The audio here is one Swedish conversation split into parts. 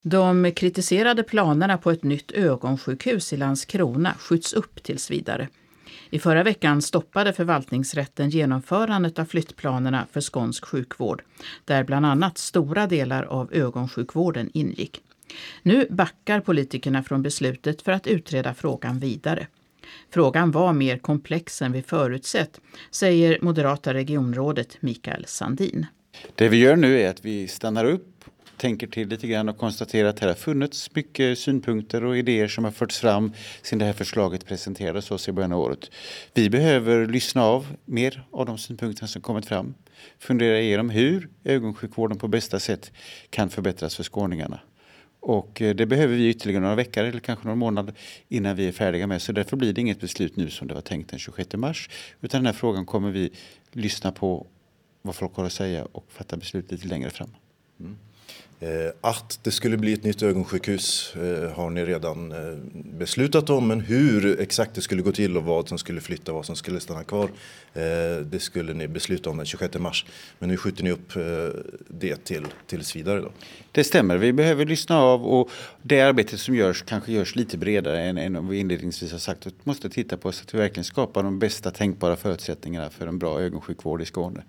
De kritiserade planerna på ett nytt ögonsjukhus i Landskrona skjuts upp tills vidare. I förra veckan stoppade förvaltningsrätten genomförandet av flyttplanerna för skånsk sjukvård, där bland annat stora delar av ögonsjukvården ingick. Nu backar politikerna från beslutet för att utreda frågan vidare. Frågan var mer komplex än vi förutsett, säger moderata regionrådet Mikael Sandin. Det vi gör nu är att vi stannar upp, tänker till lite grann och konstaterar att det har funnits mycket synpunkter och idéer som har förts fram sedan det här förslaget presenterades oss i början av året. Vi behöver lyssna av mer av de synpunkter som kommit fram. Fundera igenom hur ögonsjukvården på bästa sätt kan förbättras för skåningarna. Och det behöver vi ytterligare några veckor eller kanske några månader innan vi är färdiga med. Så därför blir det inget beslut nu som det var tänkt den 26 mars. Utan den här frågan kommer vi lyssna på vad folk har att säga och fatta beslut lite längre fram. Mm. Att det skulle bli ett nytt ögonsjukhus har ni redan beslutat om, men hur exakt det skulle gå till och vad som skulle flytta, vad som skulle stanna kvar, det skulle ni besluta om den 26 mars. Men nu skjuter ni upp det tills vidare då. Det stämmer, vi behöver lyssna av och det arbetet som görs kanske görs lite bredare än vi inledningsvis har sagt. Vi måste titta på så att vi verkligen skapar de bästa tänkbara förutsättningarna för en bra ögonsjukvård i Skåne.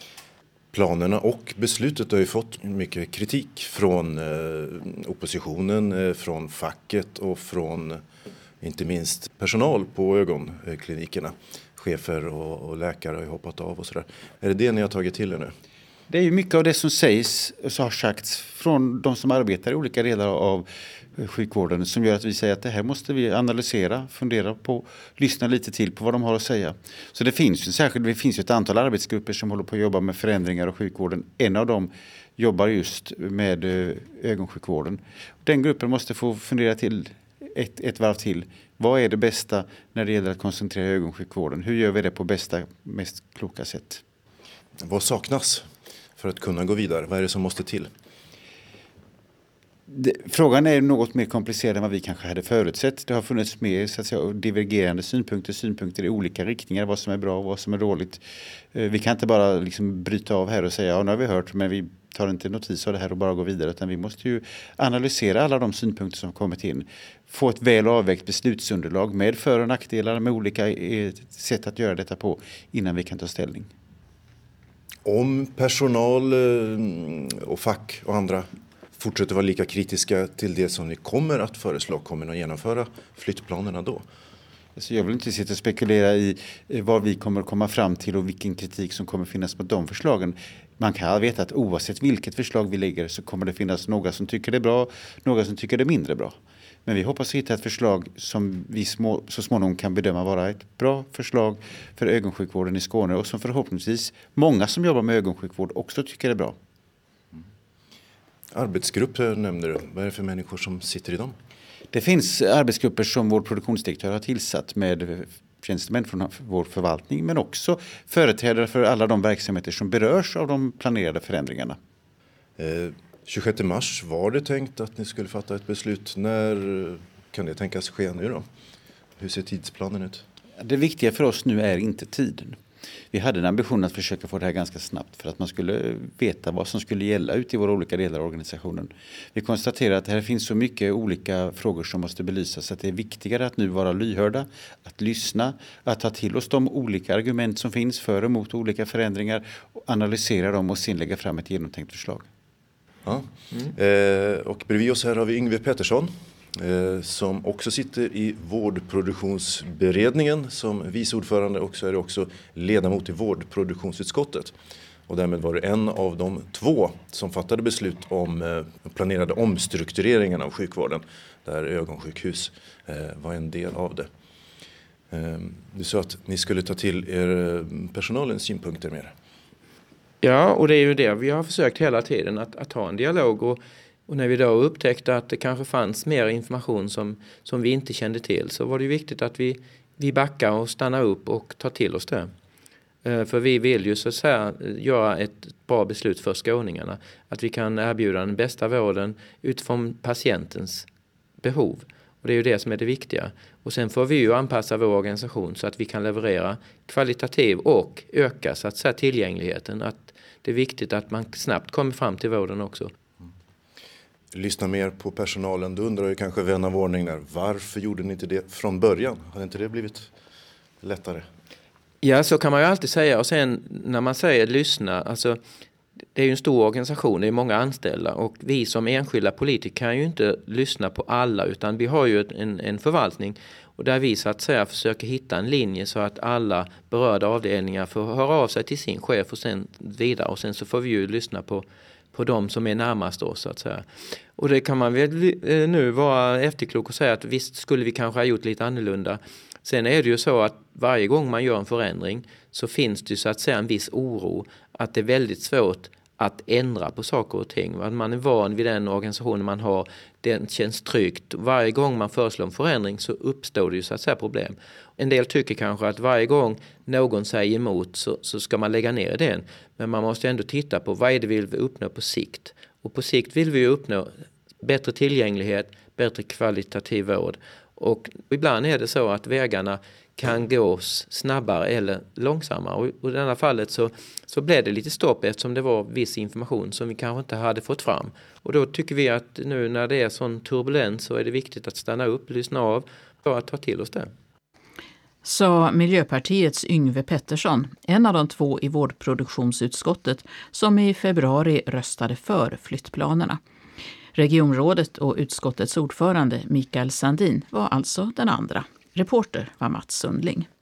Planerna och beslutet har ju fått mycket kritik från oppositionen, från facket och från inte minst personal på ögonklinikerna. Chefer och läkare har ju hoppat av och sådär. Är det ni har tagit till er nu? Det är ju mycket av det som sägs och har sagts från de som arbetar i olika delar av sjukvården som gör att vi säger att det här måste vi analysera, fundera på, lyssna lite till på vad de har att säga. Så det finns ju ett antal arbetsgrupper som håller på att jobba med förändringar av sjukvården. En av dem jobbar just med ögonsjukvården. Den gruppen måste få fundera till ett varv till. Vad är det bästa när det gäller att koncentrera ögonsjukvården? Hur gör vi det på bästa, mest kloka sätt? Vad saknas för att kunna gå vidare? Vad är det som måste till? Frågan är något mer komplicerad än vad vi kanske hade förutsett. Det har funnits mer så att säga, divergerande synpunkter i olika riktningar. Vad som är bra och vad som är dåligt. Vi kan inte bara liksom bryta av här och säga ja, nu har vi hört men vi tar inte notis av det här och bara går vidare. Utan vi måste ju analysera alla de synpunkter som kommit in. Få ett väl avvägt beslutsunderlag med för- och nackdelar med olika sätt att göra detta på innan vi kan ta ställning. Om personal och fack och andra fortsätter vara lika kritiska till det som ni kommer att föreslå, kommer ni att genomföra flyttplanerna då? Så jag vill inte sitta och spekulera i vad vi kommer att komma fram till och vilken kritik som kommer finnas mot de förslagen. Man kan veta att oavsett vilket förslag vi lägger så kommer det finnas några som tycker det är bra, några som tycker det är mindre bra. Men vi hoppas hitta ett förslag som vi så småningom kan bedöma vara ett bra förslag för ögonsjukvården i Skåne och som förhoppningsvis många som jobbar med ögonsjukvård också tycker är bra. Arbetsgrupper nämner du. Vad är det för människor som sitter i dem? Det finns arbetsgrupper som vår produktionsdirektör har tillsatt med tjänstemän från vår förvaltning men också företrädare för alla de verksamheter som berörs av de planerade förändringarna. 26 mars var det tänkt att ni skulle fatta ett beslut. När kan det tänkas ske nu då? Hur ser tidsplanen ut? Det viktiga för oss nu är inte tiden. Vi hade en ambition att försöka få det här ganska snabbt för att man skulle veta vad som skulle gälla ute i våra olika delar av organisationen. Vi konstaterar att här finns så mycket olika frågor som måste belysas att det är viktigare att nu vara lyhörda, att lyssna, att ta till oss de olika argument som finns för och emot olika förändringar och analysera dem och sen lägga fram ett genomtänkt förslag. Ja. Och bredvid oss här har vi Yngve Pettersson som också sitter i vårdproduktionsberedningen som vice ordförande och så är det också ledamot i vårdproduktionsutskottet. Och därmed var det en av de 2 som fattade beslut om planerade omstruktureringen av sjukvården där ögonsjukhus var en del av det. Du sa att ni skulle ta till er personalens synpunkter mer. Ja, och det är ju det vi har försökt hela tiden att ha en dialog och när vi då upptäckte att det kanske fanns mer information som vi inte kände till så var det ju viktigt att vi backar och stannar upp och tar till oss det. För vi vill ju så att säga göra ett bra beslut för skåningarna. Att vi kan erbjuda den bästa vården utifrån patientens behov. Och det är ju det som är det viktiga. Och sen får vi ju anpassa vår organisation så att vi kan leverera kvalitativ och öka så att säga tillgängligheten. Att det är viktigt att man snabbt kommer fram till vården också. lyssna mer på personalen. Då undrar ju kanske vän av ordning där, varför gjorde ni inte det från början? Hade inte det blivit lättare? Ja, så kan man ju alltid säga. Och sen när man säger lyssna, alltså det är ju en stor organisation, det är många anställda och vi som enskilda politiker kan ju inte lyssna på alla, utan vi har ju en förvaltning och där vi så att säga försöker hitta en linje så att alla berörda avdelningar får höra av sig till sin chef och sen vidare, och sen så får vi ju lyssna på de som är närmast oss så att säga. Och det kan man väl nu vara efterklok och säga att visst skulle vi kanske ha gjort lite annorlunda. Sen är det ju så att varje gång man gör en förändring så finns det ju så att säga en viss oro att det är väldigt svårt att ändra på saker och ting. Att man är van vid den organisationen man har, den känns tryggt. Varje gång man föreslår en förändring så uppstår det ju så att säga problem. En del tycker kanske att varje gång någon säger emot så ska man lägga ner den. Men man måste ändå titta på vad är det vi vill uppnå på sikt. Och på sikt vill vi ju uppnå bättre tillgänglighet, bättre kvalitativ vård. Och ibland är det så att vägarna kan gås snabbare eller långsammare. Och i det här fallet så blev det lite stopp eftersom det var viss information som vi kanske inte hade fått fram. Och då tycker vi att nu när det är sån turbulens så är det viktigt att stanna upp, lyssna av och att ta till oss det. Sa Miljöpartiets Yngve Pettersson, en av de 2 i vårdproduktionsutskottet som i februari röstade för flyttplanerna. Regionrådet och utskottets ordförande Mikael Sandin var alltså den andra. Reporter var Mats Sundling.